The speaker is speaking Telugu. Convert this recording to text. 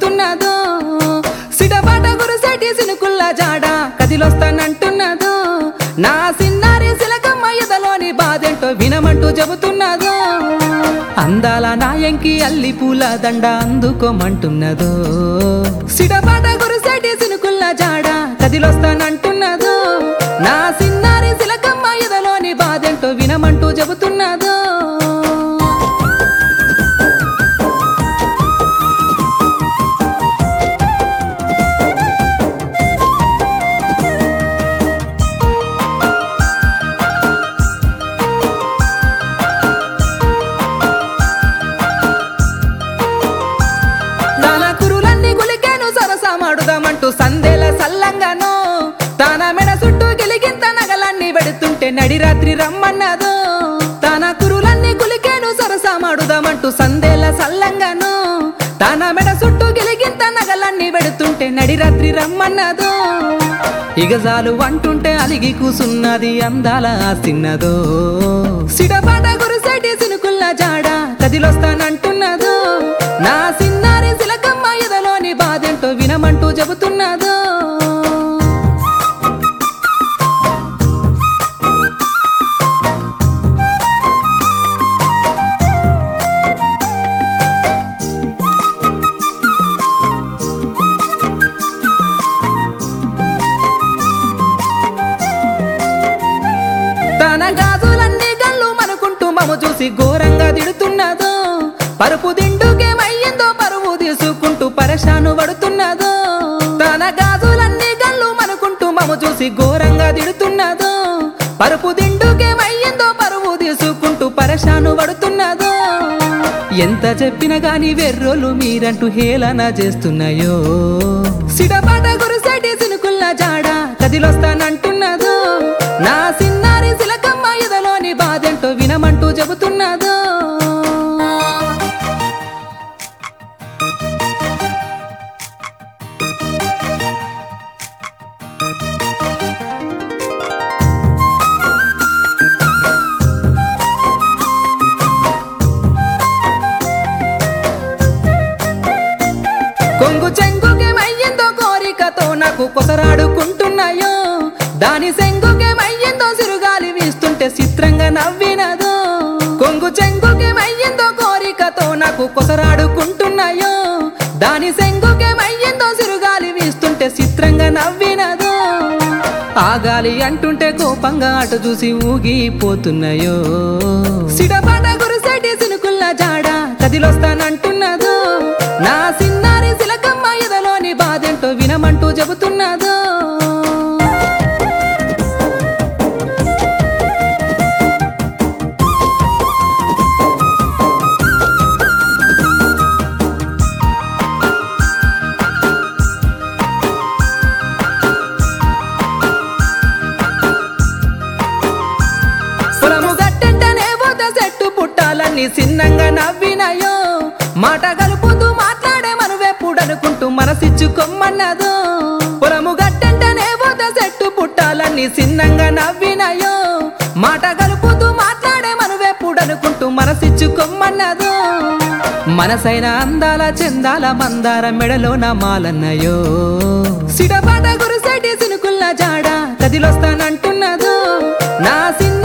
చెబుతున్నదో సిడబాట గురుసేటి సినుకుల్ల జాడ కదిలొస్తానంటున్నదో నా సిన్నారి సిలకమ్మ ఎదలోని బాధేంటో వినమంటూ చెబుతున్నదో అందాల నాయంకి అల్లి పూల దండ అందుకోమంటున్నదో సిడబాట గురుసేటి సినుకుల్ల జాడ కదిలొస్తానంటున్నదో నా సిన్నారి సిలకమ్మ ఎదలోని బాధేంటో వినమంటూ చెబుతున్నదో సరసమాడుదామంటూ సందేల సల్లంగానో తన మెడ చుట్టూ గెలిగింత నగలన్నీ వెడుతుంటే నడి రాత్రి రమ్మన్నదో తన కురులన్నీ గులికేను సరసమాడుదామంటూ సందేల సల్లంగానో తన మెడ చుట్టూ గెలిగింత నగలన్నీ వెడుతుంటే నడి రాత్రి రమ్మన్నదో ఇగజాలు అంటుంటే అలిగి కూసున్నది అందాల సిన్నదో సిడబాట గురుసేటి సినుకుల్ల జాడ కదిలొస్తానంటున్నదో నా సిన్నారి సిలకమ్మ ఎదలోని బాధేంటో వినమంటూ చెబుతున్నదో తన గాజులన్నీ గల్లు మనుకుంటూ మము చూసి ఘోరంగా తిడుతున్నదో పరుపు దిండుకేమయ్యిందో పరువు తీసుకుంటూ పరేషాను పడుతున్నదో తన గాజులన్నీ గల్లు మనుకుంటూ మము చూసి ఘోరంగా తిడుతున్నదో పరుపు దిండుకేమయ్యిందో పరువు తీసుకుంటూ పరేషాను పడుతున్నదో ఎంత చెప్పినా గాని వెర్రోలు మీరంటూ హేళన చేస్తున్నాయో సిడబాట గురుసేటి సినుకుల్ల జాడ కదిలొస్తానంటున్నదో నా సిన్నారి సిలకమ్మ ఎదలోని బాధేంటో వినమంటూ చెబుతున్నదో కొంగు చెంగుకేమయ్యిందో కోరికతో నాకు కొసరాడుకుంటున్నాయో దాని సెంగుకేమయ్యిందో సిరుగాలి వీస్తుంటే చిత్రంగా నవ్వినదో కొంగు చెంగుకేమయ్యిందో కోరికతో నాకు కొసరాడుకుంటున్నాయో దాని సెంగుకేమయ్యిందో సిరుగాలి వీస్తుంటే చిత్రంగా నవ్వినదో ఆగాలి అంటుంటే కోపంగా అటు చూసి ఊగిపోతున్నాయో సిడబాట గురుసేటి సినుకుల్ల జాడ కదిలొస్తానంటున్నదో నా సిన్నారి సిలకమ్మ ఎదలోని బాధేంటో వినమంటూ చెబుతున్నదో పొలము గట్టంటనే పోత చెట్టు పుట్టాలన్నీ చిన్నంగా నవ్వినాయో మాట కలుపుతూ మాట్లాడే మనవెప్పుడనుకుంటూ మనసిచ్చుకొమ్మన్నదో పొలము గట్టంటనే పోత చెట్టు పుట్టాలన్నీ చిన్నంగా నవ్వినాయో మాట కలుపుతూ మాట్లాడే మనవెప్పుడనుకుంటూ మనసిచ్చుకొమ్మన్నదో మనసైన అందాల చందాల మందార మెడలో నా మాలన్నయో సిడబాట గురుసేటి సినుకుల్ల జాడ కదిలొస్తానంటున్నదో నా